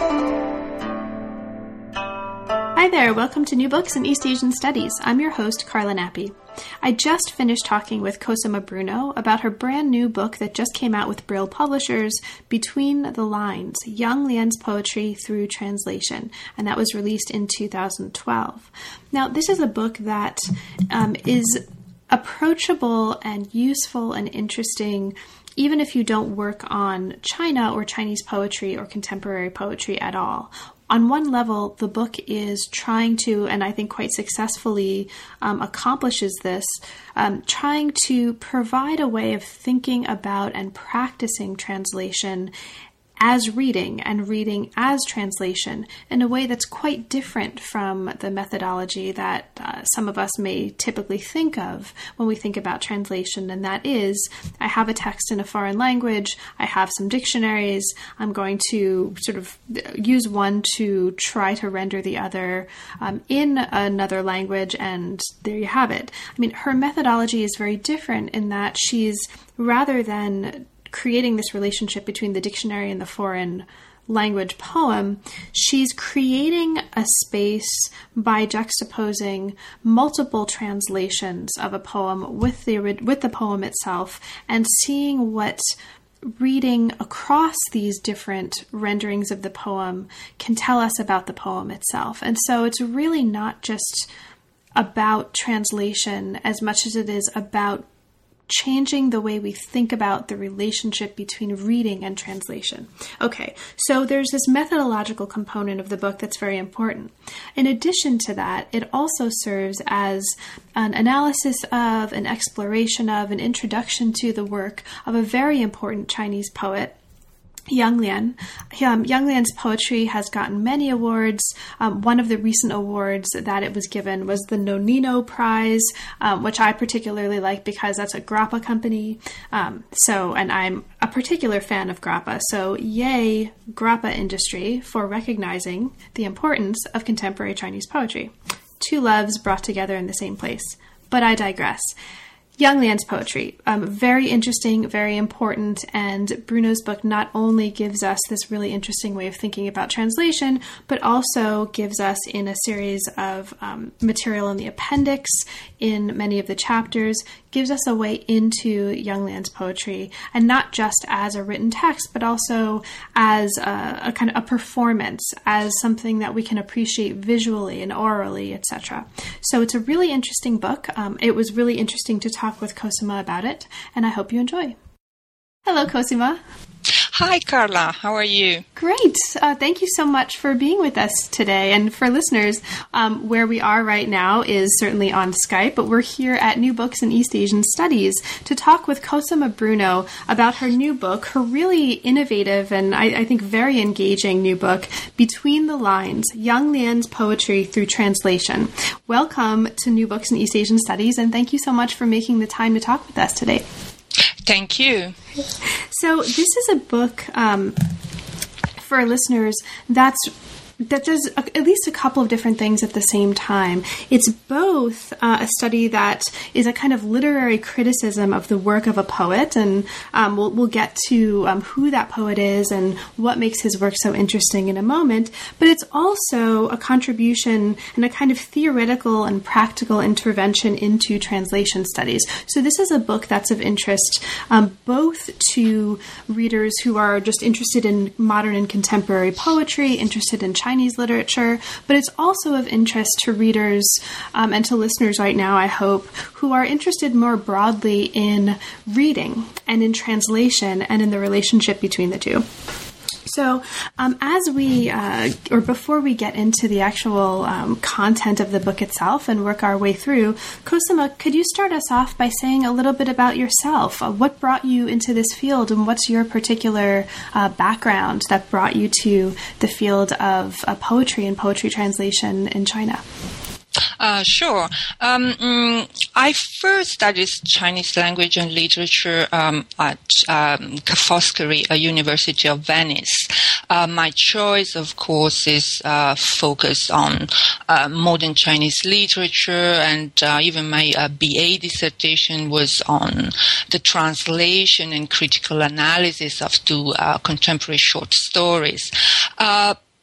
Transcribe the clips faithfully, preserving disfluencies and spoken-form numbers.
Hi there, welcome to New Books in East Asian Studies. I'm your host, Carla Nappi. I just finished talking with Cosima Bruno about her brand new book that just came out with Brill Publishers, Between the Lines, Yang Lian's Poetry Through Translation, and that was released in two thousand twelve. Now, this is a book that um, is approachable and useful and interesting even if you don't work on China or Chinese poetry or contemporary poetry at all. On one level, the book is trying to, and I think quite successfully um, accomplishes this, um, trying to provide a way of thinking about and practicing translation as reading and reading as translation in a way that's quite different from the methodology that uh, some of us may typically think of when we think about translation. And that is, I have a text in a foreign language, I have some dictionaries, I'm going to sort of use one to try to render the other um, in another language, and there you have it. I mean, her methodology is very different in that she's, rather than creating this relationship between the dictionary and the foreign language poem, she's creating a space by juxtaposing multiple translations of a poem with the with the poem itself and seeing what reading across these different renderings of the poem can tell us about the poem itself. And so it's really not just about translation as much as it is about changing the way we think about the relationship between reading and translation. Okay, so there's this methodological component of the book that's very important. In addition to that, it also serves as an analysis of, an exploration of, an introduction to the work of a very important Chinese poet, Yang Lian. Um, Yang Lian's poetry has gotten many awards. Um, one of the recent awards that it was given was the Nonino Prize, um, which I particularly like because that's a grappa company. Um, so, and I'm a particular fan of grappa. So, yay, grappa industry for recognizing the importance of contemporary Chinese poetry. Two loves brought together in the same place. But I digress. Yang Lian's poetry, um, very interesting, very important, and Bruno's book not only gives us this really interesting way of thinking about translation, but also gives us in a series of um, material in the appendix, in many of the chapters, gives us a way into Yang Lian's poetry, and not just as a written text, but also as a, a kind of a performance, as something that we can appreciate visually and orally, et cetera. So it's a really interesting book. Um, it was really interesting to talk with Cosima about it, and I hope you enjoy. Hello, Cosima. Hi, Carla. How are you? Great. Uh, thank you so much for being with us today. And for listeners, um, where we are right now is certainly on Skype, but we're here at New Books in East Asian Studies to talk with Cosima Bruno about her new book, her really innovative and I, I think very engaging new book, Between the Lines, Yang Lian's Poetry Through Translation. Welcome to New Books in East Asian Studies, and thank you so much for making the time to talk with us today. Thank you. So this is a book um, for listeners that's that does a, at least a couple of different things at the same time. It's both uh, a study that is a kind of literary criticism of the work of a poet, and um, we'll, we'll get to um, who that poet is and what makes his work so interesting in a moment, but it's also a contribution and a kind of theoretical and practical intervention into translation studies. So this is a book that's of interest um, both to readers who are just interested in modern and contemporary poetry, interested in Chinese literature, but it's also of interest to readers um, and to listeners right now, I hope, who are interested more broadly in reading and in translation and in the relationship between the two. So um, as we, uh, or before we get into the actual um, content of the book itself and work our way through, Cosima, could you start us off by saying a little bit about yourself? Uh, what brought you into this field, and what's your particular uh, background that brought you to the field of uh, poetry and poetry translation in China? Uh, sure. Um, mm, I first studied Chinese language and literature um, at um, Ca' Foscari, a University of Venice. Uh, my choice, of course, is uh, focused on uh, modern Chinese literature, and uh, even my uh, B A dissertation was on the translation and critical analysis of two uh, contemporary short stories. Uh,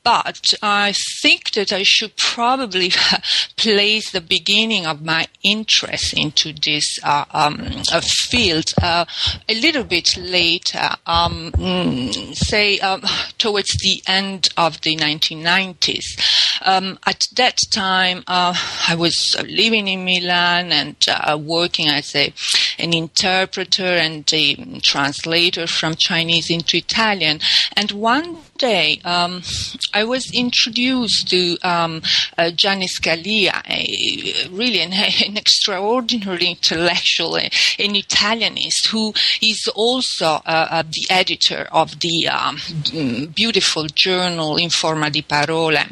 but I think that I should probably place the beginning of my interest into this uh, um, uh, field uh, a little bit later, um, say um, towards the end of the nineteen nineties. Um, at that time, uh, I was living in Milan and uh, working as a an interpreter and a translator from Chinese into Italian. And one day, um, I was introduced to um, uh, Gianni Scalia, a, really an, an extraordinary intellectual, an Italianist, who is also uh, uh, the editor of the um, beautiful journal Informa di Parole.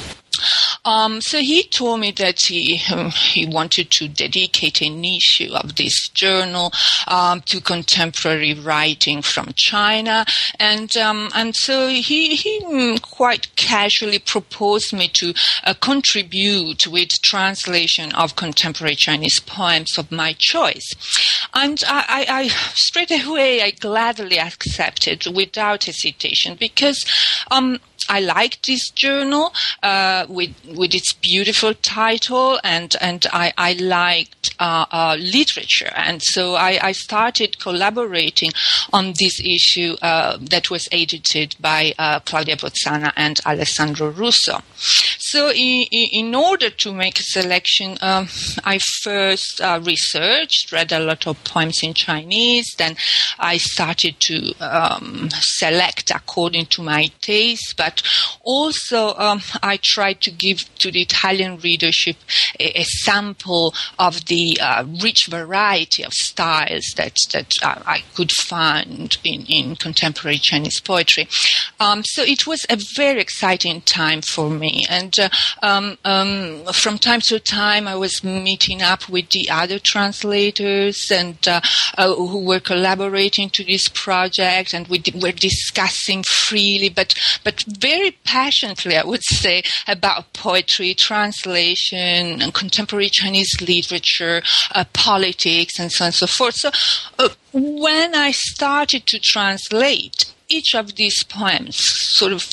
Um, so he told me that he um, he wanted to dedicate an issue of this journal um, to contemporary writing from China, and um, and so he he quite casually proposed me to uh, contribute with translation of contemporary Chinese poems of my choice, and I, I, I straight away I gladly accepted without hesitation because um. I liked this journal uh, with with its beautiful title, and and I, I liked uh, uh, literature, and so I, I started collaborating on this issue uh, that was edited by uh, Claudia Bozzana and Alessandro Russo. So in, in order to make a selection, um, I first uh, researched, read a lot of poems in Chinese, then I started to um, select according to my taste, but also um, I tried to give to the Italian readership a, a sample of the uh, rich variety of styles that, that uh, I could find in, in contemporary Chinese poetry. Um, so it was a very exciting time for me, and uh, um, um, from time to time I was meeting up with the other translators and uh, uh, who were collaborating to this project, and we d- were discussing freely, but but very passionately, I would say, about poetry, translation, and contemporary Chinese literature, uh, politics, and so on and so forth. So uh, when I started to translate, each of these poems sort of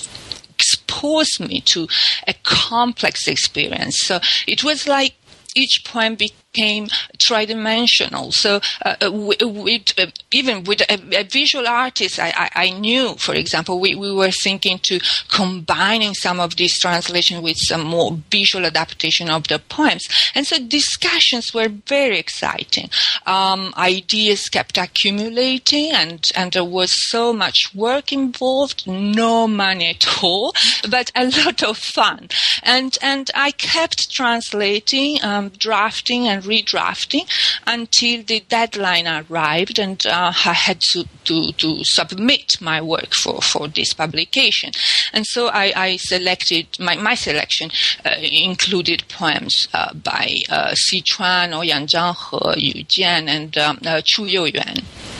exposed me to a complex experience. So it was like each poem became tridimensional. So uh, with, with, uh, even with a, a visual artist, I, I, I knew, for example, we, we were thinking to combining some of these translations with some more visual adaptation of the poems. And so discussions were very exciting. Um, ideas kept accumulating, and, and there was so much work involved, no money at all, but a lot of fun. And, and I kept translating, um, drafting and redrafting until the deadline arrived, and uh, I had to, to, to submit my work for, for this publication. And so I, I selected, my, my selection uh, included poems uh, by uh, Sichuan, Ouyang Zhanghe, Yu Jian, and um, uh, Chu Youyuan.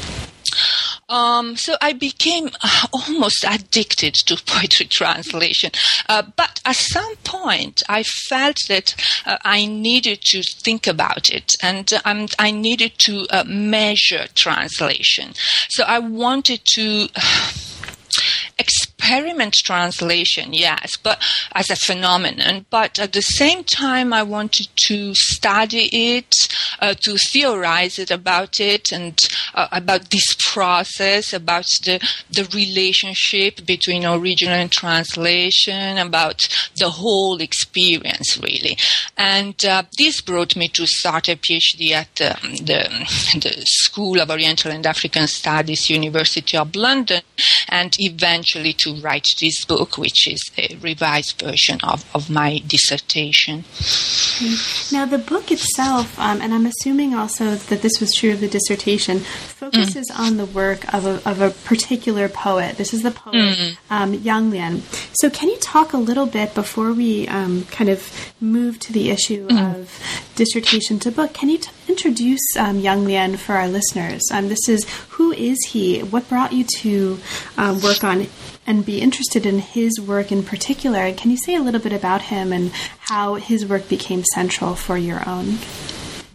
Um, so I became uh, almost addicted to poetry translation. Uh, but at some point, I felt that uh, I needed to think about it, and uh, um, I needed to uh, measure translation. So I wanted to Uh, experiment translation, yes, but as a phenomenon. But at the same time, I wanted to study it, uh, to theorize it about it, and uh, about this process, about the the relationship between original and translation, about the whole experience, really. And uh, this brought me to start a PhD at um, the the School of Oriental and African Studies, University of London, and eventually to write this book, which is a revised version of, of my dissertation. Now, the book itself, um, and I'm assuming also that this was true of the dissertation, focuses mm. on the work of a, of a particular poet. This is the poet mm. um, Yang Lian. So can you talk a little bit, before we um, kind of move to the issue mm. of dissertation to book, can you t- introduce um, Yang Lian for our listeners? Um, this is, who is he? What brought you to um, work on and be interested in his work in particular? Can you say a little bit about him and how his work became central for your own?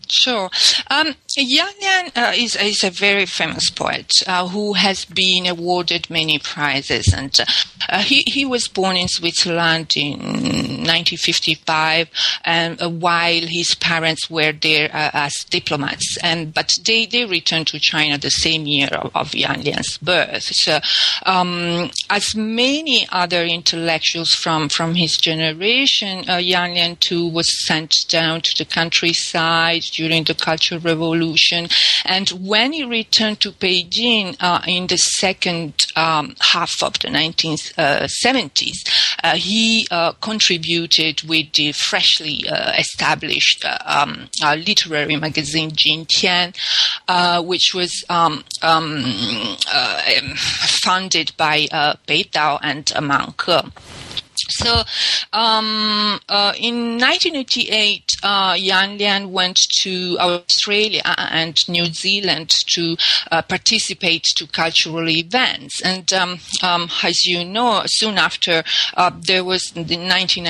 Sure. Um, Yang Lian uh, is, is a very famous poet uh, who has been awarded many prizes. And uh, he, he was born in Switzerland in nineteen fifty-five, and, uh, while his parents were there uh, as diplomats. And But they, they returned to China the same year of, of Yang Lian's birth. So, um, as many other intellectuals from, from his generation, uh, Yang Lian too was sent down to the countryside during the Cultural Revolution. And when he returned to Beijing uh, in the second um, half of the nineteen seventies, uh, he uh, contributed with the freshly uh, established uh, um, uh, literary magazine Jin Tian, uh, which was um, um, uh, funded by uh, Beidao and uh, Mang Ke. So, um, uh, in nineteen eighty-eight, uh, Yang Lian went to Australia and New Zealand to uh, participate to cultural events. And, um, um, as you know, soon after, uh, there was the nineteen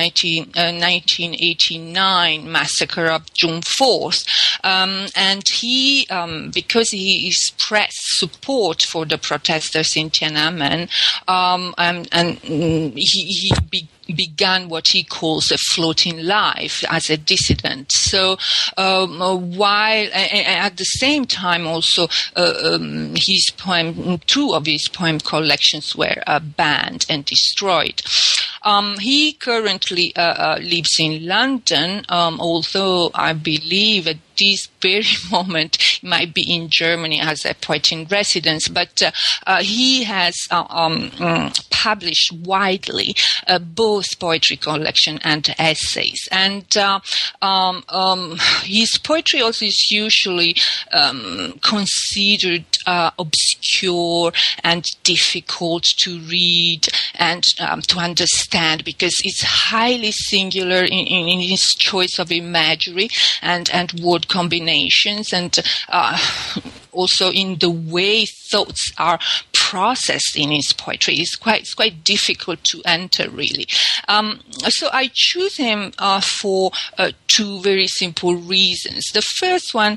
eighty-nine massacre of June fourth. Um, and he, um, because he expressed support for the protesters in Tiananmen, um, and, and he, he began began what he calls a floating life as a dissident. So um, while at the same time also uh, um, his poem, two of his poem collections were uh, banned and destroyed. Um, he currently uh, uh, lives in London, um, although I believe at this very moment he might be in Germany as a poet in residence, but uh, uh, he has uh, um, um, published widely uh, both poetry collection and essays. And uh, um, um, his poetry also is usually um, considered uh, obscure and difficult to read and um, to understand, because it's highly singular in, in, in his choice of imagery and, and word combinations, and uh, also in the way thoughts are processed in his poetry. It's quite, it's quite difficult to enter, really. Um, so I choose him uh, for uh, two very simple reasons. The first one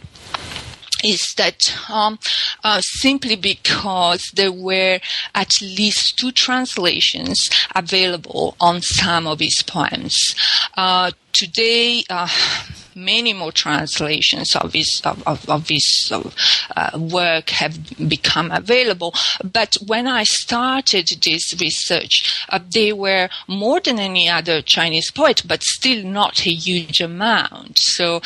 is that um, uh, simply because there were at least two translations available on some of his poems. Uh, today, uh, many more translations of his of, of, of his uh, work have become available. But when I started this research, uh, they were more than any other Chinese poet, but still not a huge amount. So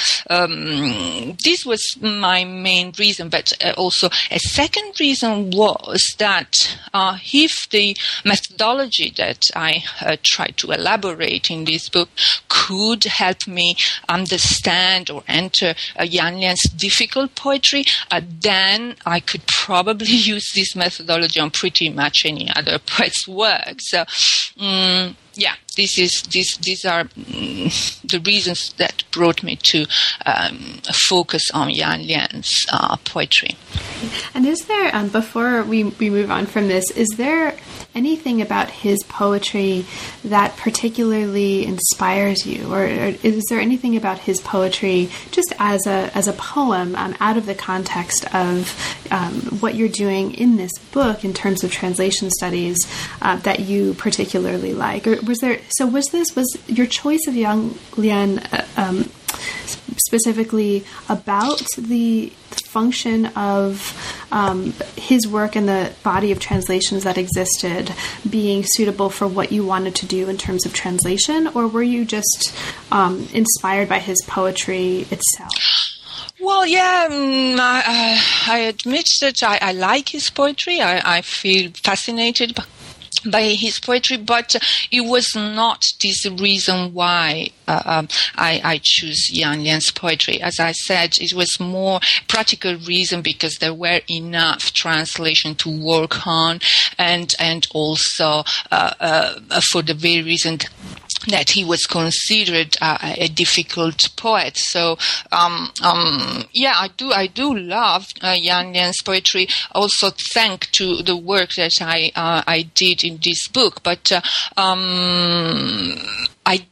um, this was my main reason. But uh, also a second reason was that uh, if the methodology that I uh, tried to elaborate in this book could help me understand or enter uh, Yang Lian's difficult poetry, uh, then I could probably use this methodology on pretty much any other poet's work. So, um, yeah, this is this these are um, the reasons that brought me to um, focus on Yang Lian's uh, poetry. And is there, um, before we, we move on from this, is there anything about his poetry that particularly inspires you, or, or is there anything about his poetry just as a as a poem um, out of the context of um, what you're doing in this book in terms of translation studies uh, that you particularly like? Or was there? So was this was your choice of Yang Lian uh, um, specifically about the function of um, his work and the body of translations that existed being suitable for what you wanted to do in terms of translation, or were you just um, inspired by his poetry itself? Well, yeah, um, I, I admit that I, I like his poetry. I, I feel fascinated by by his poetry, but it was not this reason why uh, um, I, I choose Yang Lian's poetry. As I said, it was more practical reason because there were enough translation to work on, and and also uh, uh, for the very reason that he was considered uh, a difficult poet. So, um, um, yeah, I do, I do love uh, Yang Lian's poetry. Also, thanks to the work that I, uh, I did in this book. But uh, um, I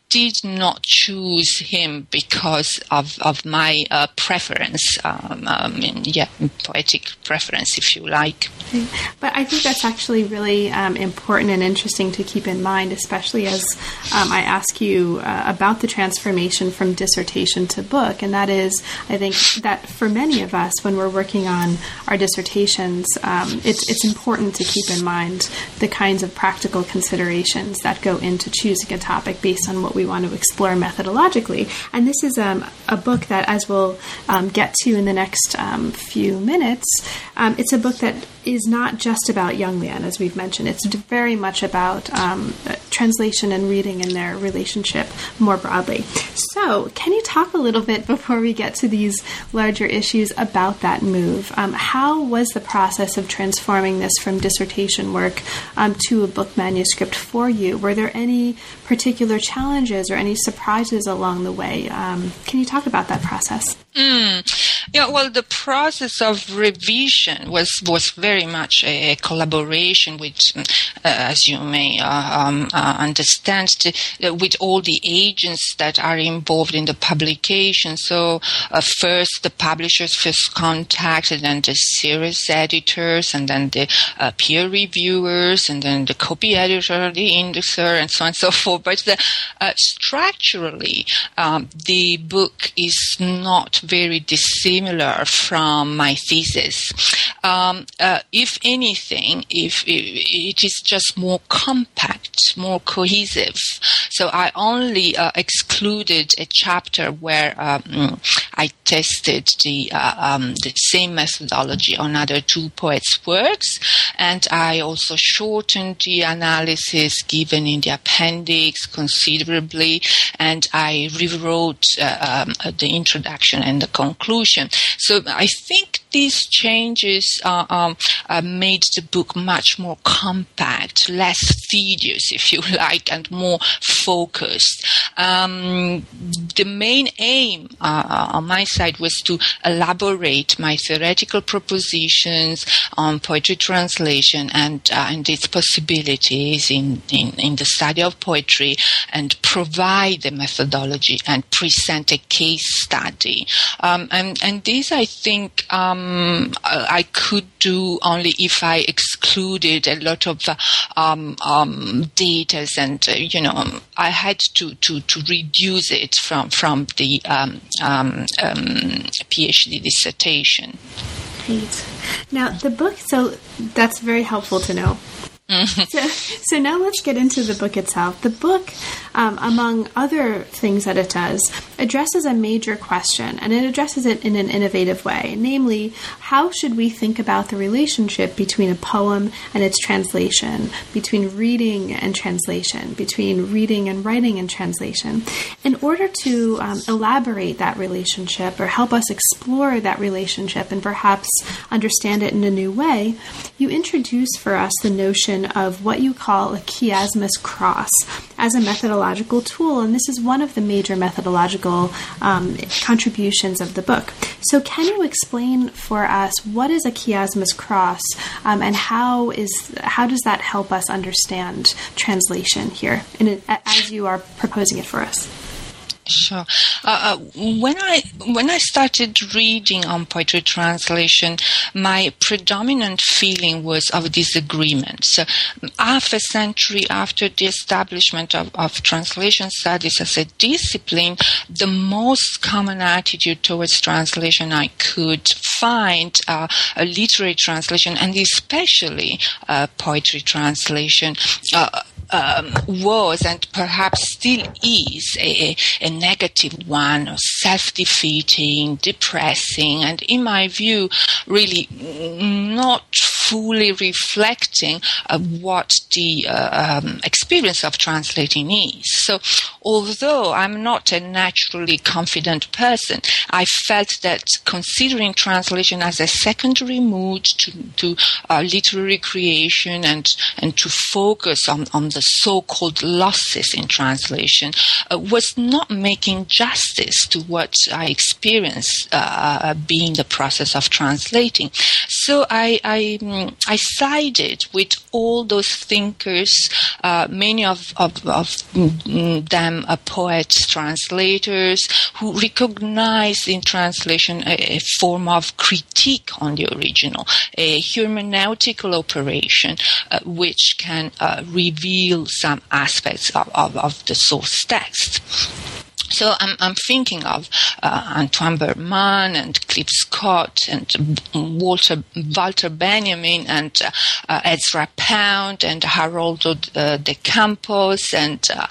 did not choose him because of of my uh, preference, um, um, yeah, poetic preference, if you like. But I think that's actually really um, important and interesting to keep in mind, especially as um, I ask you uh, about the transformation from dissertation to book. And that is, I think that for many of us, when we're working on our dissertations, um, it's, it's important to keep in mind the kinds of practical considerations that go into choosing a topic based on what we want to explore methodologically. And this is um, a book that, as we'll um, get to in the next um, few minutes, um, it's a book that is not just about Young Lian, as we've mentioned. It's very much about um, translation and reading and their relationship more broadly. So can you talk a little bit, before we get to these larger issues, about that move? Um, how was the process of transforming this from dissertation work um, to a book manuscript for you? Were there any particular challenges or any surprises along the way? Um, can you talk about that process? Mm. Yeah, well, the process of revision was was very much a, a collaboration with, uh, as you may uh, um, uh, understand, to, uh, with all the agents that are involved in the publication. So uh, first the publishers first contacted, and the series editors, and then the uh, peer reviewers, and then the copy editor, the indexer, and so on and so forth. But the, uh, structurally, um, the book is not very dissimilar from my thesis. Um, uh, if anything, if it, it is just more compact, more cohesive. So I only uh, excluded a chapter where um, I tested the uh, um, the same methodology on other two poets' works, and I also shortened the analysis given in the appendix considerably, and I rewrote uh, um, the introduction and the conclusion. So I think these changes uh, um, uh, made the book much more compact, less tedious, if you like, and more focused. Um, the main aim uh, on my side was to elaborate my theoretical propositions on poetry translation and, uh, and its possibilities in, in, in the study of poetry, and provide the methodology and present a case study. Um, and, and this, I think, um, I could do only if I excluded a lot of uh, um, um, data, and uh, you know, I had to, to, to reduce it from from the um, um, um, PhD dissertation. Great. Now the book. So that's very helpful to know. So, so now let's get into the book itself. The book, um, among other things that it does, addresses a major question, and it addresses it in an innovative way. Namely, how should we think about the relationship between a poem and its translation, between reading and translation, between reading and writing and translation? In order to um, elaborate that relationship, or help us explore that relationship and perhaps understand it in a new way, you introduce for us the notion of what you call a chiasmus cross as a methodological tool, and this is one of the major methodological um, contributions of the book. So can you explain for us what is a chiasmus cross, um, and how is how does that help us understand translation here, in it, as you are proposing it for us? Sure. Uh, uh, when I when I started reading on poetry translation, my predominant feeling was of disagreement. So, half a century after the establishment of, of translation studies as a discipline, the most common attitude towards translation I could find uh, a literary translation, and especially uh, poetry translation. Uh, Um, was, and perhaps still is, a, a negative one, self-defeating, depressing, and in my view, really not fully reflecting uh, what the uh, um, experience of translating is. So, although I'm not a naturally confident person, I felt that considering translation as a secondary mood to, to uh, literary creation, and, and to focus on, on the so-called losses in translation uh, was not making justice to what I experienced uh, being the process of translating. So I I, I sided with all those thinkers, uh, many of, of, of them are poets, translators, who recognize in translation a, a form of critique on the original, a hermeneutical operation uh, which can uh, reveal some aspects of, of, of the source text. So I'm, I'm thinking of uh, Antoine Berman and Cliff Scott and Walter Walter Benjamin and uh, uh, Ezra Pound and Haroldo uh, de Campos and uh,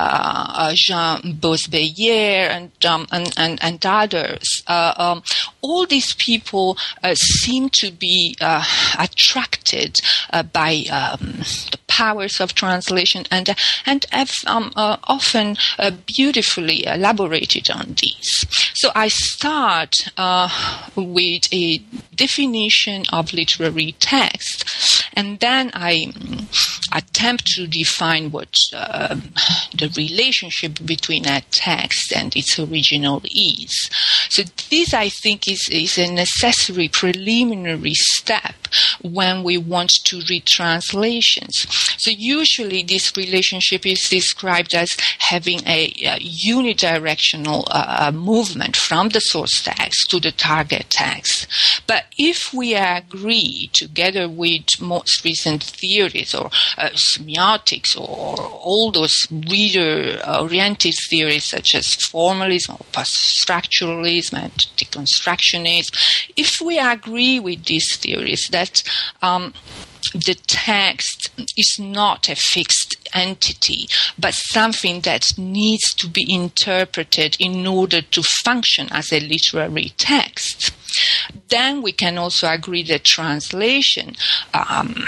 uh, Jean Bosbeyer and, um, and and and others. Uh, um, all these people uh, seem to be uh, attracted uh, by um, the powers of translation and uh, and have um, uh, often uh, beautifully elaborated on these. So I start uh, with a definition of literary text, and then I um, attempt to define what uh, the relationship between a text and its original is. So this, I think, is, is a necessary preliminary step when we want to read translations. So usually this relationship is described as having a, a unidirectional uh, movement from the source text to the target text. But if we agree, together with most recent theories or uh, semiotics or all those reader-oriented theories such as formalism or post-structuralism and deconstructionism, if we agree with these theories that um, the text is not a fixed entity, but something that needs to be interpreted in order to function as a literary text, then we can also agree that translation, um,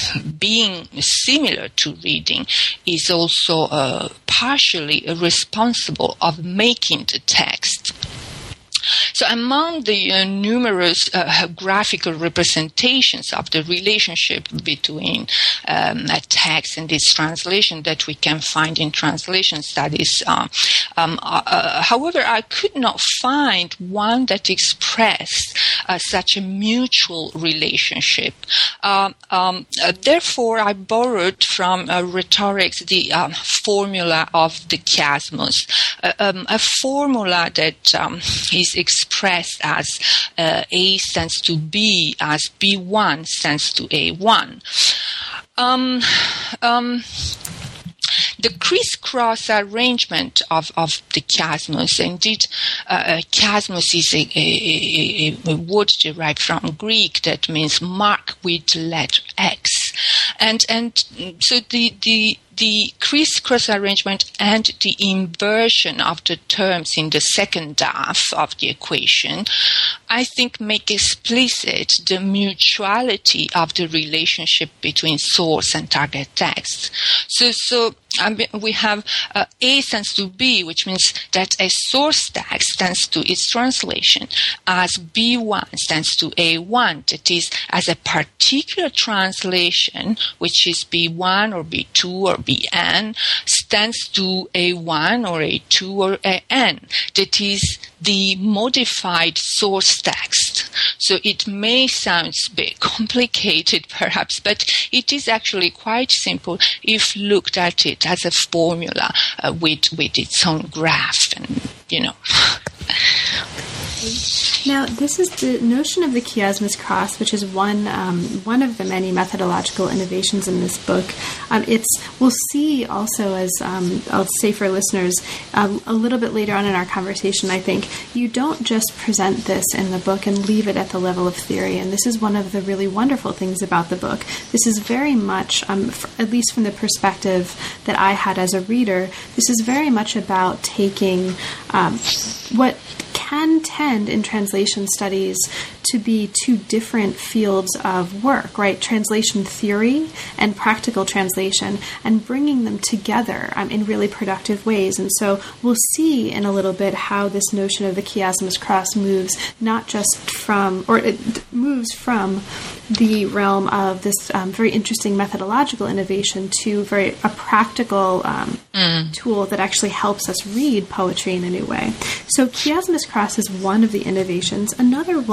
being similar to reading, is also uh, partially responsible of making the text. So among the uh, numerous uh, graphical representations of the relationship between um, a text and its translation that we can find in translation studies, um, um, uh, uh, however, I could not find one that expressed uh, such a mutual relationship. Uh, um, uh, therefore, I borrowed from uh, rhetorics the um, formula of the chiasmus, uh, um, a formula that um, is expressed as uh, A stands to B, as B one stands to A one. Um, um, the crisscross arrangement of, of the chiasmus, indeed, uh, chiasmus is a, a, a, a word derived from Greek that means mark with the letter X. And, and so the, the, the crisscross arrangement and the inversion of the terms in the second half of the equation, I think, make explicit the mutuality of the relationship between source and target text. So, so I mean, we have uh, A stands to B, which means that a source text stands to its translation, as B one stands to A one, that is, as a particular translation, which is B one or B two or B N, stands to A one or A two or A N, that is, the modified source text. So it may sound a bit complicated, perhaps, but it is actually quite simple if looked at it as a formula uh, with with its own graph, and you know. Now, this is the notion of the chiasmus cross, which is one um, one of the many methodological innovations in this book. Um, it's we'll see also, as um, I'll say for listeners, um, a little bit later on in our conversation, I think, you don't just present this in the book and leave it at the level of theory. And this is one of the really wonderful things about the book. This is very much, um, f- at least from the perspective that I had as a reader, this is very much about taking um, what can tend in translation studies to be two different fields of work, right? Translation theory and practical translation, and bringing them together um, in really productive ways. And so we'll see in a little bit how this notion of the chiasmus cross moves not just from, or it moves from the realm of this um, very interesting methodological innovation to very a practical um, mm. tool that actually helps us read poetry in a new way. So chiasmus cross is one of the innovations. Another one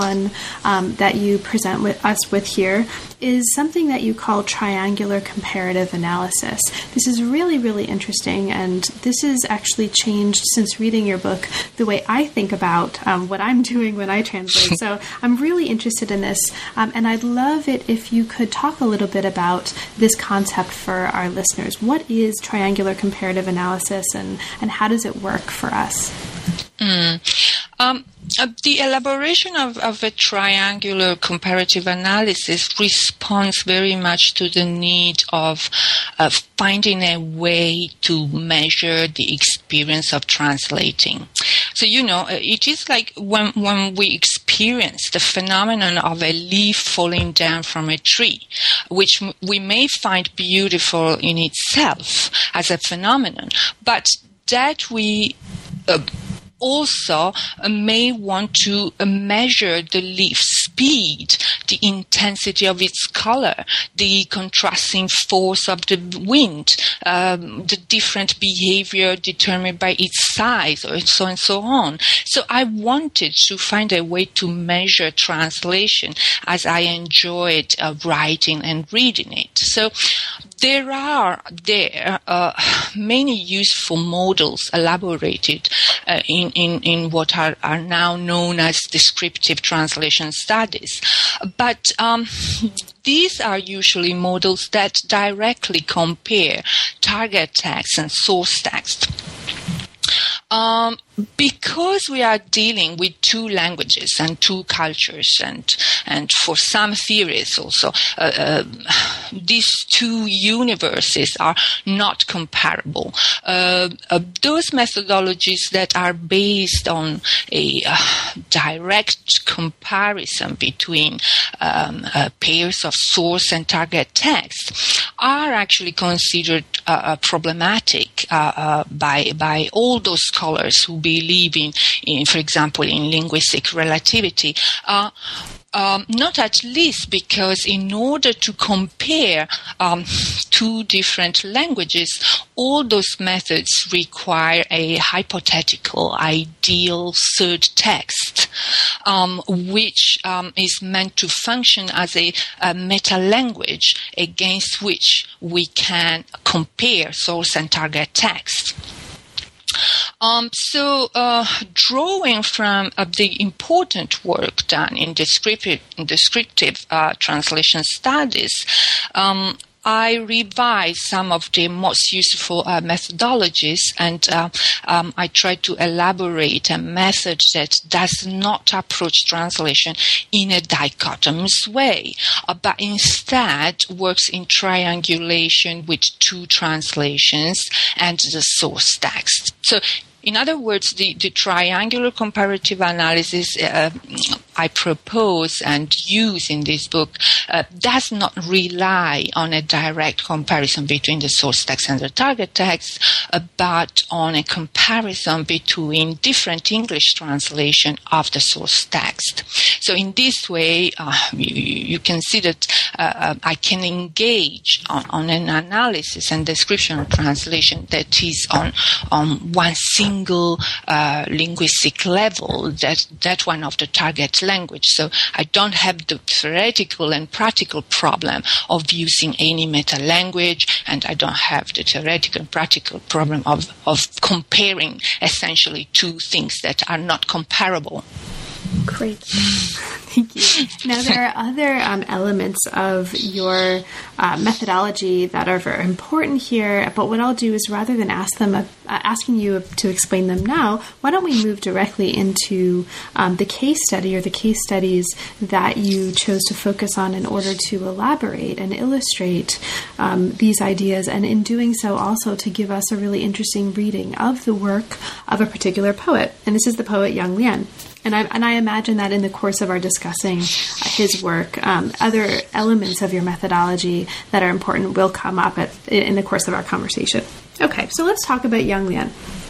um, that you present with us with here is something that you call triangular comparative analysis. This is really, really interesting, and this has actually changed since reading your book the way I think about um, what I'm doing when I translate. So I'm really interested in this, um, and I'd love it if you could talk a little bit about this concept for our listeners. What is triangular comparative analysis, and, and how does it work for us? Mm. Um, uh, the elaboration of, of a triangular comparative analysis responds very much to the need of uh, finding a way to measure the experience of translating. So, you know, it is like when, when we experience the phenomenon of a leaf falling down from a tree, which we may find beautiful in itself as a phenomenon, but that we uh, also uh, may want to uh, measure the leaf's speed, the intensity of its color, the contrasting force of the wind, um, the different behavior determined by its size, or so and so on. So I wanted to find a way to measure translation as I enjoyed uh, writing and reading it. So there are there uh, many useful models elaborated uh, in, in, in what are, are now known as descriptive translation studies. But um, these are usually models that directly compare target text and source text. Um, because we are dealing with two languages and two cultures, and and for some theories also, uh, uh, these two universes are not comparable. Uh, uh, those methodologies that are based on a uh, direct comparison between um, uh, pairs of source and target text are actually considered uh, problematic uh, uh, by by all those scholars who believe in, in, for example, in linguistic relativity, uh, um, not at least because in order to compare um, two different languages, all those methods require a hypothetical, ideal third text, um, which um, is meant to function as a, a meta-language against which we can compare source and target text. Um, so, uh, drawing from uh, the important work done in descriptive, descriptive uh, translation studies, um, I revised some of the most useful uh, methodologies, and uh, um, I tried to elaborate a method that does not approach translation in a dichotomous way, uh, but instead works in triangulation with two translations and the source text. So, in other words, the, the triangular comparative analysis uh, I propose and use in this book uh, does not rely on a direct comparison between the source text and the target text, uh, but on a comparison between different English translation of the source text. So in this way, uh, you, you can see that uh, I can engage on, on an analysis and description of translation that is on, on one single single uh, linguistic level, that that one of the target language. So I don't have the theoretical and practical problem of using any meta language, and I don't have the theoretical and practical problem of, of comparing essentially two things that are not comparable. Great. Thank you. Now, there are other um, elements of your uh, methodology that are very important here, but what I'll do is rather than ask them, uh, asking you to explain them now, why don't we move directly into um, the case study or the case studies that you chose to focus on in order to elaborate and illustrate um, these ideas, and in doing so also to give us a really interesting reading of the work of a particular poet. And this is the poet Yang Lian. And I, and I imagine that in the course of our discussing his work, um, other elements of your methodology that are important will come up at, in the course of our conversation. Okay, so let's talk about Yang Lian.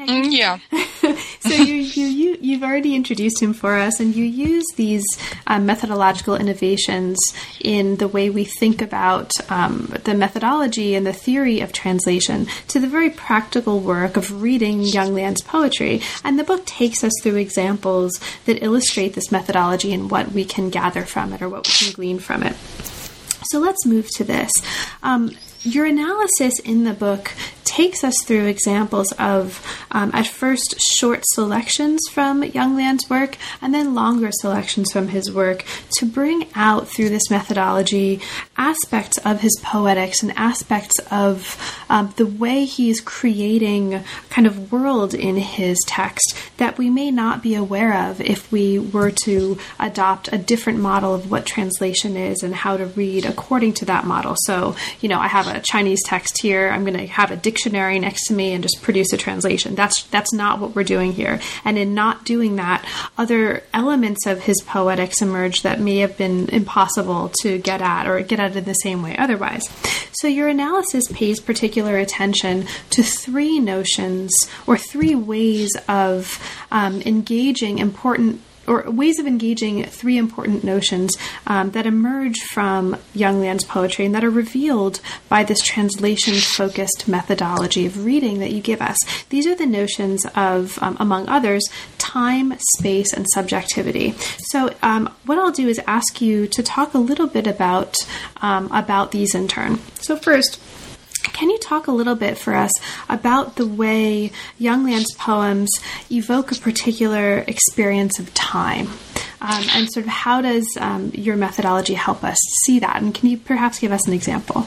Mm, yeah. So you, you, you, you've already introduced him for us, and you use these um, methodological innovations in the way we think about um, the methodology and the theory of translation to the very practical work of reading Young Lian's poetry. And the book takes us through examples that illustrate this methodology and what we can gather from it or what we can glean from it. So let's move to this. Um, Your analysis in the book takes us through examples of, um, at first, short selections from Young Lian's work, and then longer selections from his work to bring out, through this methodology, aspects of his poetics and aspects of um, the way he is creating kind of world in his text that we may not be aware of if we were to adopt a different model of what translation is and how to read according to that model. So, you know, I have a Chinese text here. I'm going to have a dictionary next to me and just produce a translation. That's that's not what we're doing here. And in not doing that, other elements of his poetics emerge that may have been impossible to get at or get at in the same way otherwise. So your analysis pays particular attention to three notions or three ways of um, engaging important or ways of engaging three important notions um, that emerge from Young Lian's poetry and that are revealed by this translation-focused methodology of reading that you give us. These are the notions of, um, among others, time, space, and subjectivity. So um, what I'll do is ask you to talk a little bit about um, about these in turn. So first, can you talk a little bit for us about the way Young Lian's poems evoke a particular experience of time? Um, and sort of how does um, your methodology help us see that? And can you perhaps give us an example?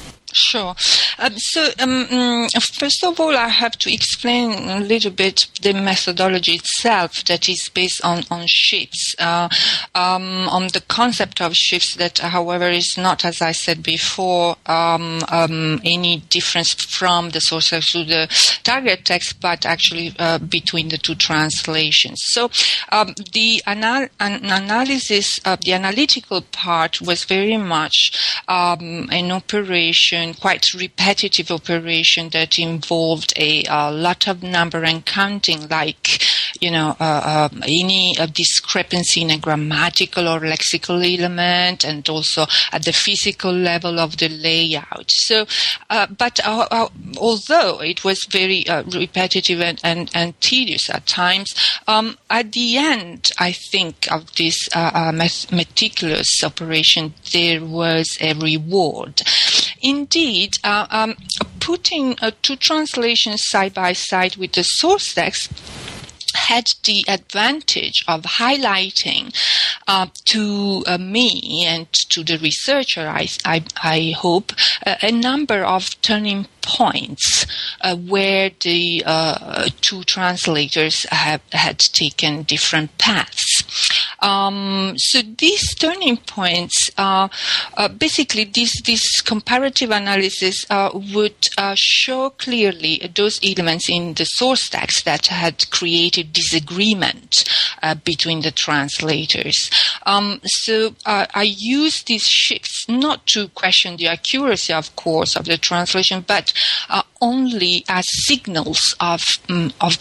Sure. Um, so, um, first of all, I have to explain a little bit the methodology itself that is based on, on shifts, uh, um, on the concept of shifts that, however, is not, as I said before, um, um, any difference from the source text to the target text, but actually uh, between the two translations. So, um, the anal- an analysis of the analytical part was very much um, an operation, quite repetitive operation that involved a, a lot of number and counting, like, you know, uh, uh, any uh, discrepancy in a grammatical or lexical element, and also at the physical level of the layout. So, uh, but uh, uh, although it was very uh, repetitive and, and, and tedious at times, um, at the end, I think, of this uh, uh, meticulous operation, there was a reward. Indeed, uh, um, putting uh, two translations side by side with the source text had the advantage of highlighting uh, to uh, me and to the researcher, I, I, I hope, uh, a number of turning points uh, where the uh, two translators have had taken different paths. Um, so these turning points, uh, uh, basically this, this comparative analysis uh, would uh, show clearly those elements in the source text that had created disagreement uh, between the translators. Um, so uh, I use these shifts not to question the accuracy, of course, of the translation, but uh, only as signals of um, of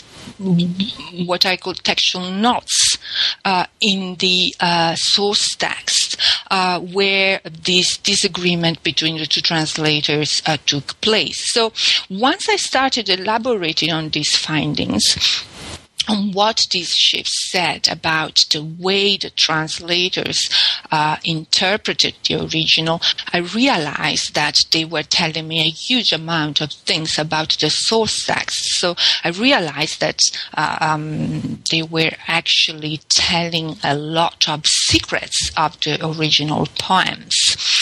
what I call textual knots uh, in the uh, source text, uh, where this disagreement between the two translators uh, took place. So once I started elaborating on these findings, on what these shifts said about the way the translators uh, interpreted the original, I realized that they were telling me a huge amount of things about the source text. So I realized that uh, um, they were actually telling a lot of secrets of the original poems.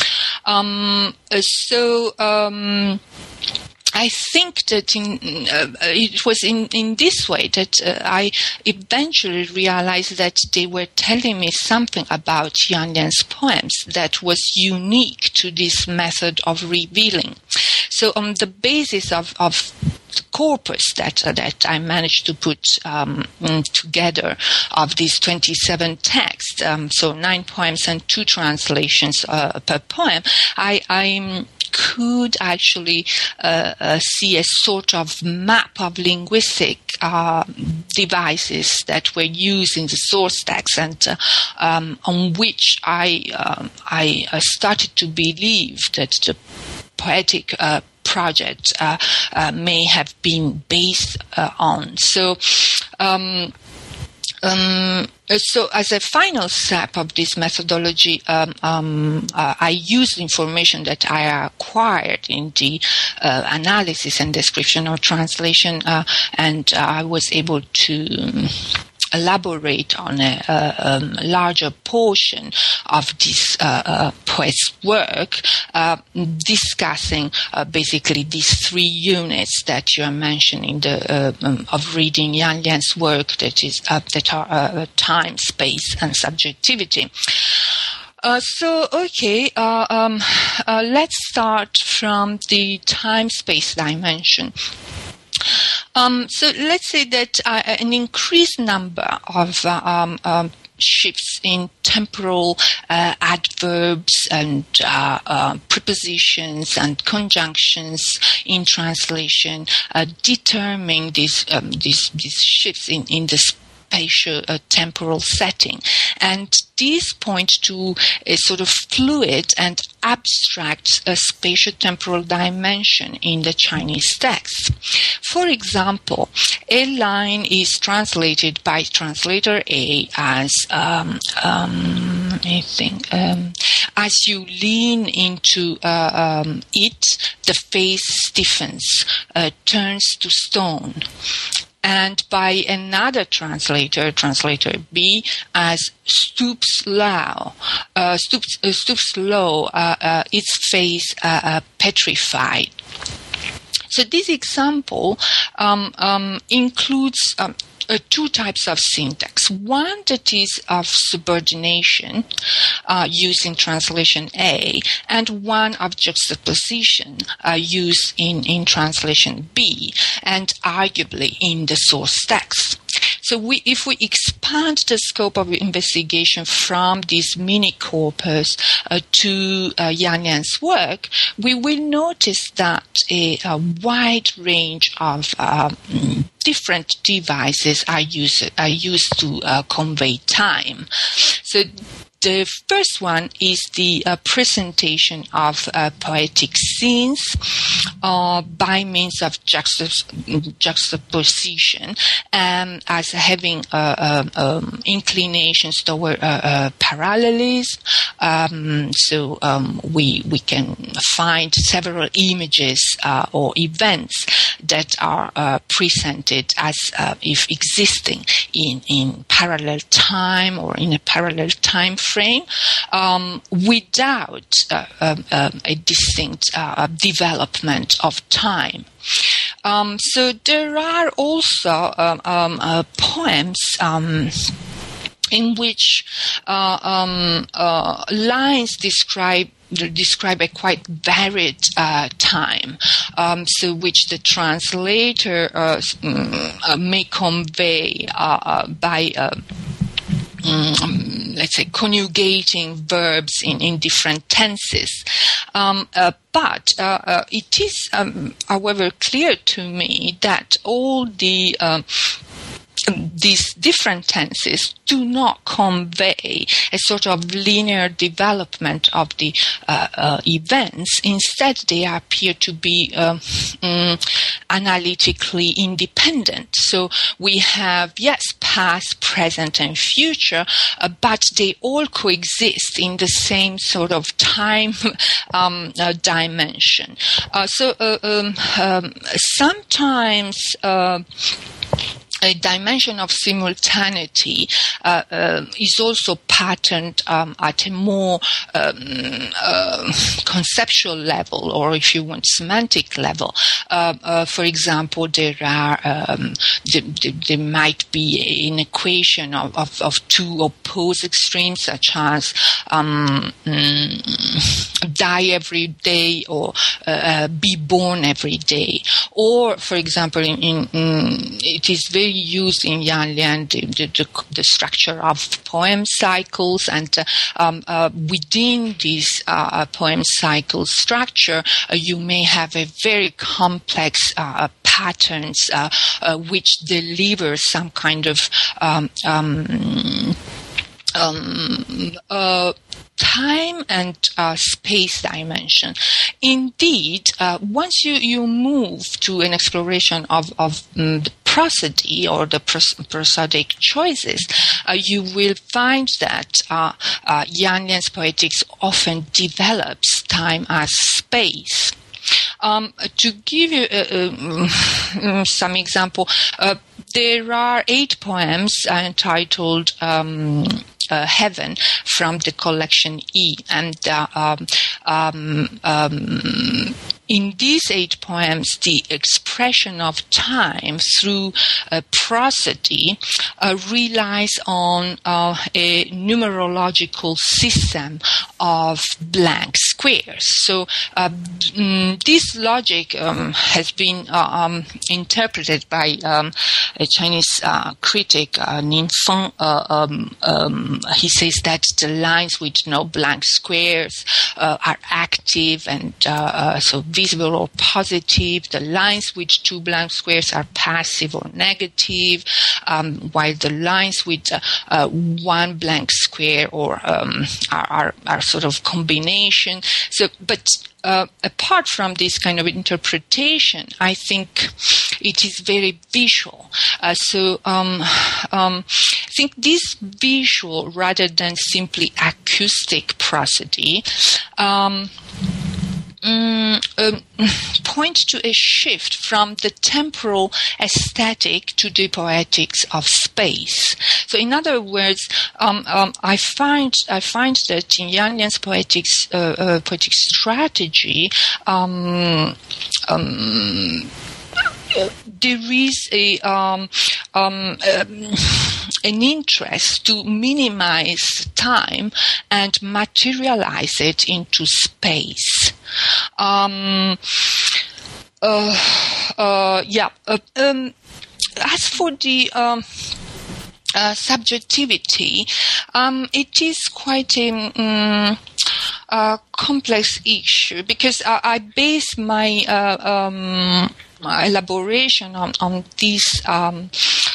Um, so... Um, I think that in, uh, it was in, in this way that uh, I eventually realized that they were telling me something about Young Lian's poems that was unique to this method of revealing. So on the basis of, of the corpus that uh, that I managed to put um, together of these twenty-seven texts, um, so nine poems and two translations uh, per poem, I, I could actually uh, uh, see a sort of map of linguistic uh, devices that were used in the source text, and uh, um, on which I um, I uh, started to believe that the poetic uh, project uh, uh, may have been based uh, on. So. Um, Um, so as a final step of this methodology, um, um, uh, I used information that I acquired in the uh, analysis and description of translation, uh, and uh, I was able to um, elaborate on a, a, a larger portion of this uh, uh, poet's work, uh, discussing uh, basically these three units that you are mentioning the, uh, um, of reading Yan Lian's work, that is uh, that are uh, time, space, and subjectivity. Uh, so, okay, uh, um, uh, let's start from the time-space dimension. Um, so let's say that uh, an increased number of uh, um, um, shifts in temporal uh, adverbs and uh, uh, prepositions and conjunctions in translation uh, determine these um, these these shifts in in the spatial uh, temporal setting, and these point to a sort of fluid and abstract uh, spatial temporal dimension in the Chinese text. For example, a line is translated by translator A as um, um, I think um, as you lean into uh, um, it, the face stiffens, uh, turns to stone. And by another translator, translator B, as stoops low, uh, stoops, uh, stoops low, uh, uh, its face uh, uh, petrified. So this example um, um, includes um, uh, two types of syntax. One that is of subordination, uh, used in translation A, and one of juxtaposition, uh, used in, in translation B, and arguably in the source text. So we, if we expand the scope of investigation from this mini corpus uh, to uh, Yan Lian's work, we will notice that a, a wide range of uh, different devices are used, are used to uh, convey time. So the first one is the uh, presentation of uh, poetic scenes uh, by means of juxtap- juxtaposition, um, as having uh, uh, um, inclinations toward uh, uh, parallelism. Um, so um, we we can find several images uh, or events that are uh, presented as uh, if existing in, in parallel time or in a parallel time frame, um, without uh, um, um, a distinct uh, development of time. Um, so there are also um, um, uh, poems um, in which uh, um, uh, lines describe describe a quite varied uh, time, um, so which the translator uh, uh, may convey uh, uh, by uh, um, let's say conjugating verbs in, in different tenses. Um, uh, but uh, uh, it is, um, however, clear to me that all the um, these different tenses do not convey a sort of linear development of the uh, uh, events. Instead, they appear to be uh, um, analytically independent. So we have, yes, past, present, and future, uh, but they all coexist in the same sort of time um, uh, dimension. Uh, so uh, um, um, sometimes Uh, a dimension of simultaneity uh, uh, is also patterned um, at a more um, uh, conceptual level, or if you want, semantic level. Uh, uh, for example, there are um, there, there might be an equation of, of, of two opposed extremes, such as um, die every day or uh, be born every day. Or, for example, in, in, in, it is very used in Yanlian, the, the, the structure of poem cycles, and uh, um, uh, within this uh, poem cycle structure, uh, you may have a very complex uh, patterns uh, uh, which deliver some kind of um, um, um, uh, time and uh, space dimension. Indeed, uh, once you, you move to an exploration of, of um, the prosody or the pros- prosodic choices, uh, you will find that uh, uh, Yan Lian's poetics often develops time as space. Um, to give you uh, uh, some example, uh, there are eight poems entitled um, uh, Heaven from the collection E, and uh, um, um, um, in these eight poems, the expression of time through uh, prosody uh, relies on uh, a numerological system of blank squares. So uh, mm, this logic um, has been uh, um, interpreted by um, a Chinese uh, critic, uh, Nin Feng. Uh, um, um, he says that the lines with no blank squares uh, are active and uh, uh, so visible or positive. The lines with two blank squares are passive or negative, um, while the lines with uh, uh, one blank square or um, are, are are sort of combination. So, but uh, apart from this kind of interpretation, I think it is very visual. Uh, so, um, um, I think this visual, rather than simply acoustic prosody, um, Um, um, point to a shift from the temporal aesthetic to the poetics of space. So, in other words, um, um, I find I find that in Yan Lian's poetics, uh, uh, poetic strategy, um, um, there is a um, um, um, an interest to minimize time and materialize it into space. Um, uh, uh, yeah. Uh, um, as for the um, uh, subjectivity, um, it is quite a um, uh, complex issue because I, I base my uh, um, elaboration on, on this um,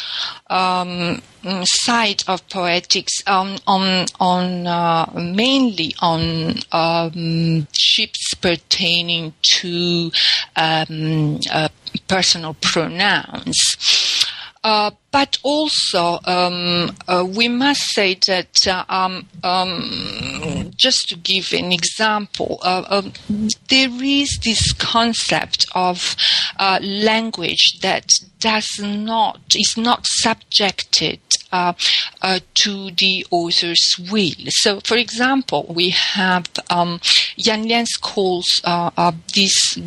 um, side of poetics um, on on uh, mainly on um, ships pertaining to um, uh, personal pronouns. Uh, but also, um, uh, we must say that, uh, um, um, just to give an example, uh, uh, there is this concept of uh, language that does not, is not subjected uh, uh, to the author's will. So, for example, we have um, Yan Lian's calls uh, uh, this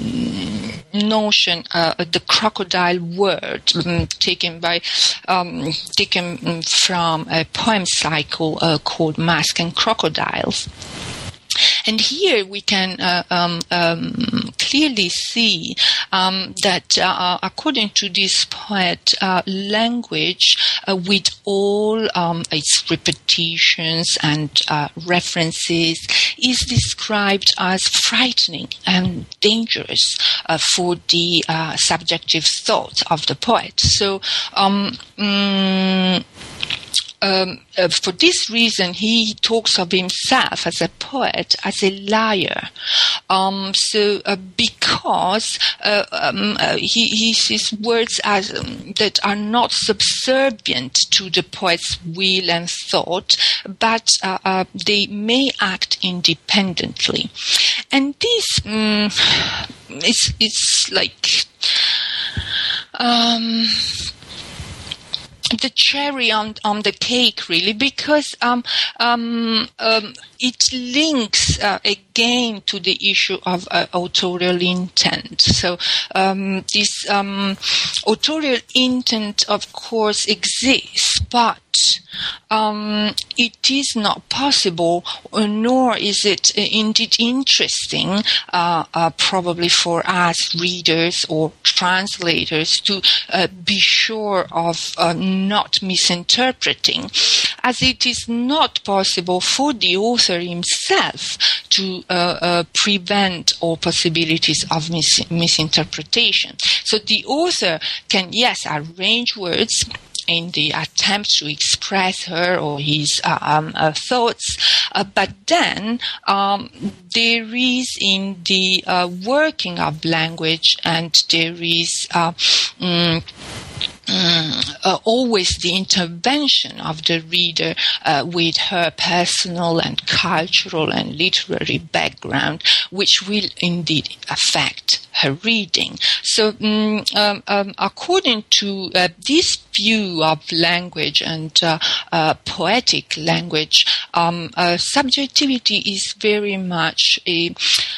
notion, uh, the crocodile word, um, taken by, um, taken from a poem cycle uh, called Masks and Crocodiles. And here we can uh, um, um, clearly see um, that, uh, according to this poet, uh, language, uh, with all um, its repetitions and uh, references, is described as frightening and dangerous uh, for the uh, subjective thought of the poet. So, um, mm, Um, uh, for this reason, he talks of himself as a poet, as a liar. Um, so, uh, because uh, um, uh, he, he sees words as um, that are not subservient to the poet's will and thought, but uh, uh, they may act independently. And this um, it's it's like. Um, the cherry on, on the cake, really, because um, um, um, it links uh, again to the issue of uh, authorial intent. So um, this um, authorial intent, of course, exists, but um, it is not possible, nor is it uh, indeed interesting, uh, uh, probably for us readers or translators to uh, be sure of uh, not misinterpreting, as it is not possible for the author himself to uh, uh, prevent all possibilities of mis- misinterpretation. So the author can, yes, arrange words in the attempt to express her or his uh, um, uh, thoughts, uh, but then um, there is in the uh, working of language, and there is uh, mm, Mm, uh, always the intervention of the reader uh, with her personal and cultural and literary background, which will indeed affect her reading. So um, um, um, according to uh, this view of language and uh, uh, poetic language, um, uh, subjectivity is very much a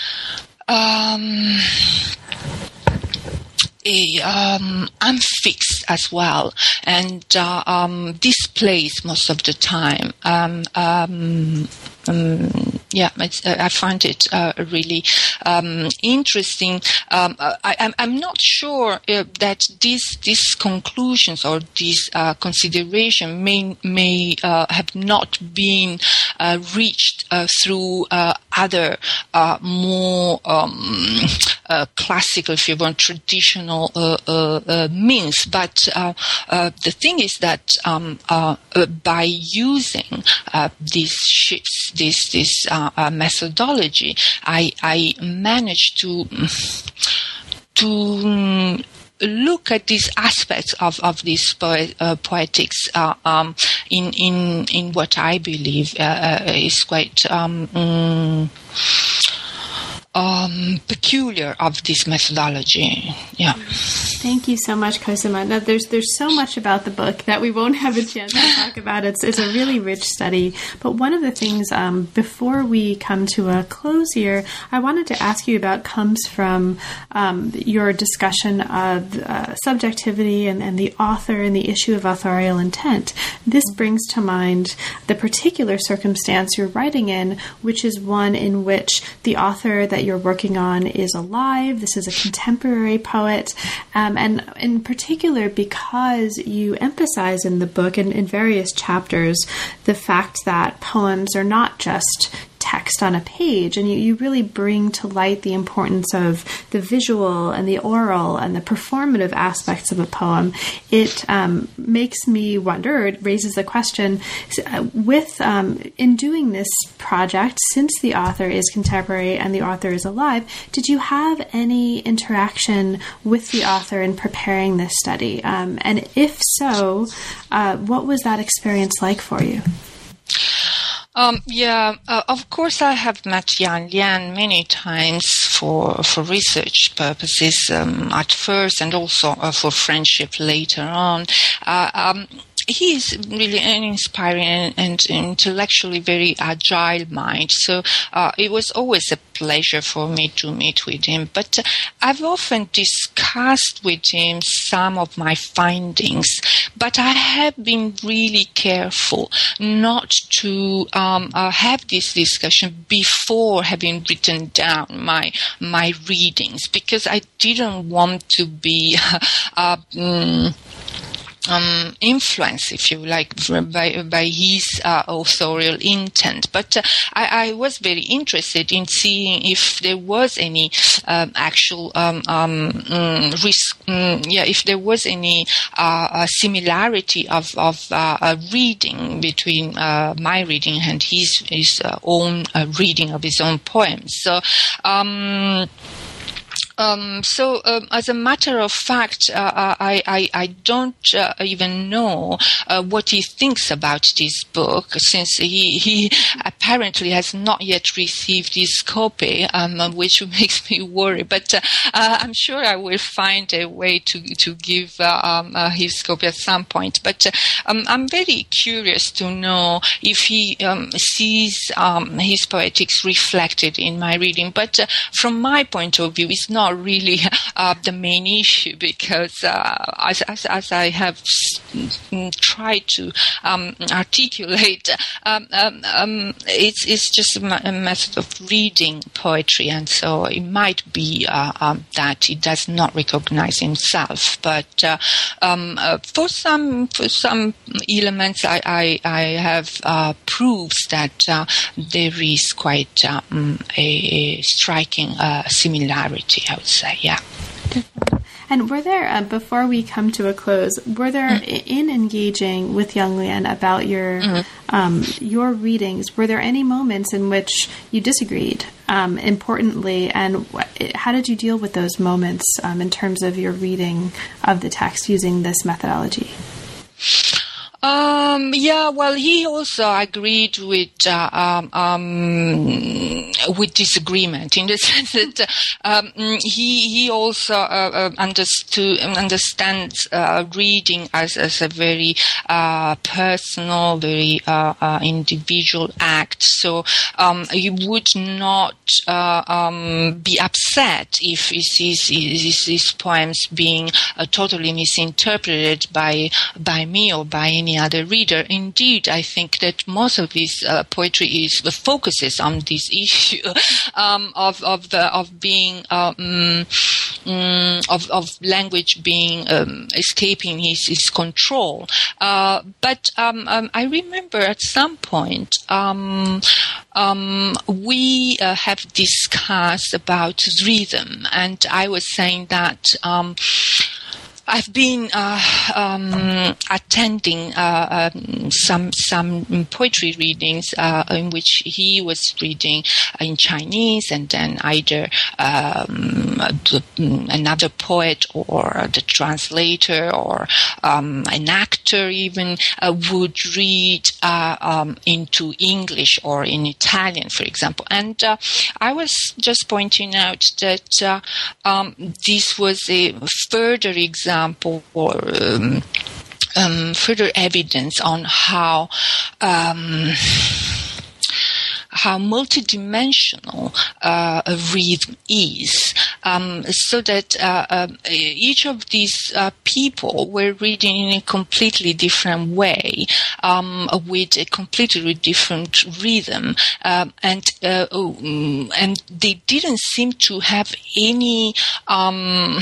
um, A, um, unfixed as well, and uh, um, displaced most of the time. Um, um, um, yeah, it's, uh, I find it uh, really um, interesting. Um, I, I'm not sure uh, that these these conclusions or these uh, consideration may may uh, have not been uh, reached uh, through uh, other uh, more um, uh, classical, if you want, traditional uh, uh, uh, means. But uh, uh, the thing is that um, uh, uh, by using uh, these shifts, this this uh, uh, methodology, I I managed to to um, look at these aspects of of this poet, uh, poetics uh, um, in in in what I believe uh, uh, is quite um, um, um, peculiar of this methodology. Yeah. Thank you so much, Cosima. Now, there's there's so much about the book that we won't have a chance to talk about. It's it's a really rich study. But one of the things, um, before we come to a close here, I wanted to ask you about comes from um, your discussion of uh, subjectivity and, and the author and the issue of authorial intent. This brings to mind the particular circumstance you're writing in, which is one in which the author that you're working on is alive. This is a contemporary poet. Um, and in particular, because you emphasize in the book and in various chapters the fact that poems are not just text on a page, and you, you really bring to light the importance of the visual and the oral and the performative aspects of a poem. It um, makes me wonder, it raises the question, with um, in doing this project, since the author is contemporary and the author is alive, did you have any interaction with the author in preparing this study? Um, and if so, uh, what was that experience like for you? Um, yeah, uh, of course I have met Yan Lian many times for for research purposes um, at first, and also uh, for friendship later on. Uh, um, He is really an inspiring and, and intellectually very agile mind. So uh, it was always a pleasure for me to meet with him. But uh, I've often discussed with him some of my findings. But I have been really careful not to um, uh, have this discussion before having written down my my readings, because I didn't want to be uh, um, Um, influence, if you like, by by his uh, authorial intent. But uh, I, I was very interested in seeing if there was any um, actual um, um, risk, um, yeah, if there was any uh, similarity of of uh, a reading between uh, my reading and his his uh, own uh, reading of his own poems. So. Um, Um, so, um, as a matter of fact, uh, I, I, I don't uh, even know uh, what he thinks about this book, since he, he apparently has not yet received his copy, um, which makes me worry. But uh, uh, I'm sure I will find a way to to give uh, um, uh, his copy at some point. But uh, um, I'm very curious to know if he um, sees um, his poetics reflected in my reading. But uh, from my point of view, it's not not really uh, the main issue, because uh, as, as, as I have tried to um, articulate, um, um, um, it's, it's just a, a method of reading poetry, and so it might be uh, um, that he does not recognize himself. But uh, um, uh, for some for some elements, I, I, I have uh, proofs that uh, there is quite um, a striking uh, similarity, I would say, yeah. And were there, uh, before we come to a close, were there, mm. in engaging with Yang Lian about your mm-hmm. um, your readings, were there any moments in which you disagreed, um, importantly, and wh- how did you deal with those moments um, in terms of your reading of the text using this methodology? Um, yeah, well, he also agreed with uh, um, um, with disagreement, in the sense that um, he he also uh, uh, understood understands uh, reading as as a very uh, personal, very uh, uh, individual act. So um, he would not uh, um, be upset if he sees his, his poems being uh, totally misinterpreted by by me or by any other reader. Indeed, I think that most of his uh, poetry is uh, focuses on this issue um, of of the of being um, um, of of language being um, escaping his his control. Uh, but um, um, I remember at some point um, um, we uh, have discussed about rhythm, and I was saying that. Um, I've been uh, um, attending uh, um, some some poetry readings uh, in which he was reading in Chinese, and then either um, the, another poet or the translator or um, an actor even uh, would read uh, um, into English or in Italian, for example. And uh, I was just pointing out that uh, um, this was a further example or um, um, further evidence on how um, how multidimensional uh, a rhythm is, um, so that uh, uh, each of these uh, people were reading in a completely different way, um, with a completely different rhythm, um, and uh, and they didn't seem to have any. Um,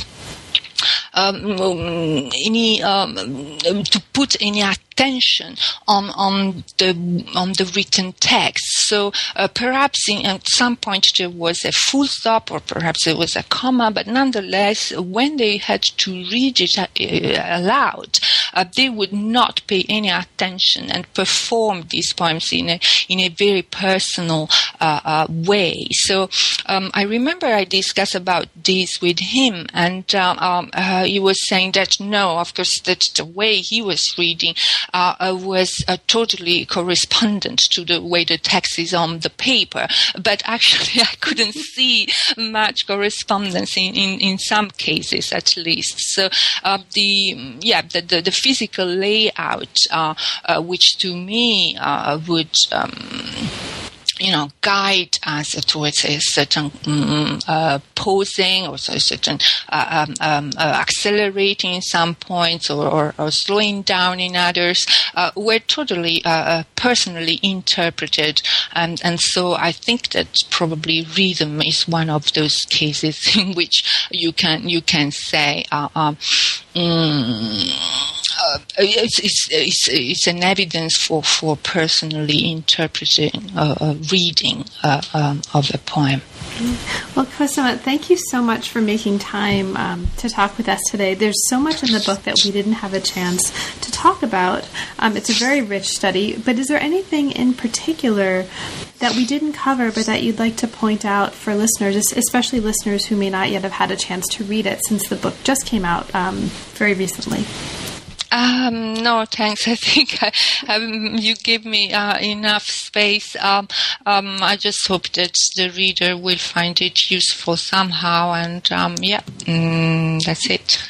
Um, any um, to put any attention on on the on the written text. So uh, perhaps in, at some point there was a full stop, or perhaps there was a comma, but nonetheless, when they had to read it uh, aloud, uh, they would not pay any attention and perform these poems in a in a very personal uh, uh, way. So um, I remember I discussed about this with him, and uh, um, uh, he was saying that no, of course, that the way he was reading uh, uh, was uh, totally correspondent to the way the text is on the paper. But actually, I couldn't see much correspondence in, in, in some cases, at least. So uh, the yeah the, the, the physical layout, uh, uh, which to me uh, would. Um, you know, guide us towards a certain um, uh, posing or a certain uh, um, um, uh, accelerating in some points or, or, or slowing down in others, uh, were totally uh, personally interpreted. And, and so I think that probably rhythm is one of those cases in which you can you can say uh, um, mm, Uh, it's, it's, it's, it's an evidence for, for personally interpreting, uh, uh, reading uh, um, of a poem. Well, Cosima, thank you so much for making time um, to talk with us today. There's so much in the book that we didn't have a chance to talk about. Um, it's a very rich study, but is there anything in particular that we didn't cover but that you'd like to point out for listeners, especially listeners who may not yet have had a chance to read it since the book just came out um, very recently? Um, no, thanks. I think I, um, you give me uh, enough space. Um, um, I just hope that the reader will find it useful somehow, and um, yeah, mm, that's it.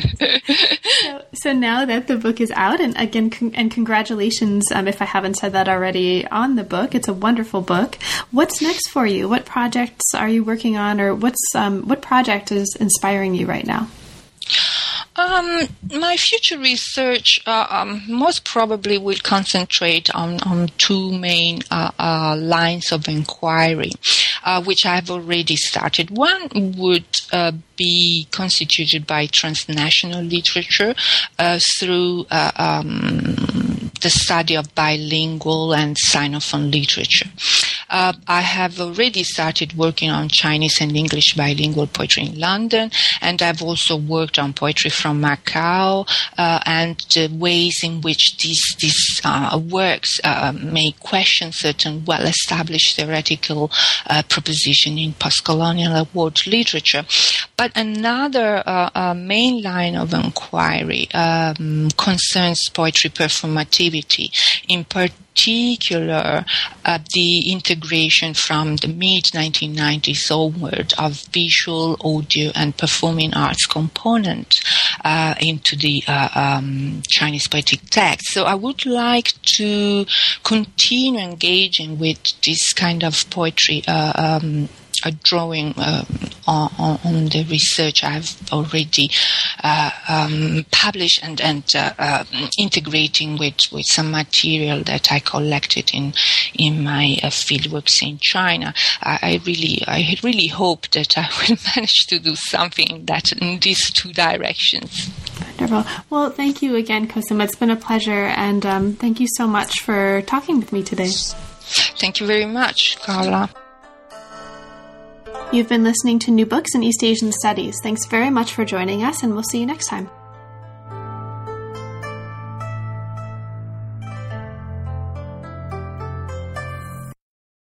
so, so now that the book is out, and again, con- and congratulations, um, if I haven't said that already, on the book. It's a wonderful book. What's next for you? What projects are you working on, or what's um, what project is inspiring you right now? Um, my future research uh, um, most probably will concentrate on, on two main uh, uh, lines of inquiry, uh, which I've already started. One would uh, be constituted by transnational literature uh, through uh, um, the study of bilingual and Sinophone literature. Uh, I have already started working on Chinese and English bilingual poetry in London, and I've also worked on poetry from Macau uh, and the ways in which these these uh, works uh, may question certain well-established theoretical uh, proposition in post-colonial award literature. But another uh, uh, main line of inquiry um, concerns poetry performativity, in particular particular uh, the integration from the mid nineteen nineties onward of visual, audio, and performing arts component uh, into the uh, um, Chinese poetic text. So I would like to continue engaging with this kind of poetry uh, um, a drawing uh, on, on the research I've already uh, um, published and, and uh, uh, integrating with, with some material that I collected in in my uh, fieldworks in China. I, I really I really hope that I will manage to do something that in these two directions. Wonderful. Well, thank you again, Cosima. It's been a pleasure, and um, thank you so much for talking with me today. Thank you very much, Carla. You've been listening to New Books in East Asian Studies. Thanks very much for joining us, and we'll see you next time.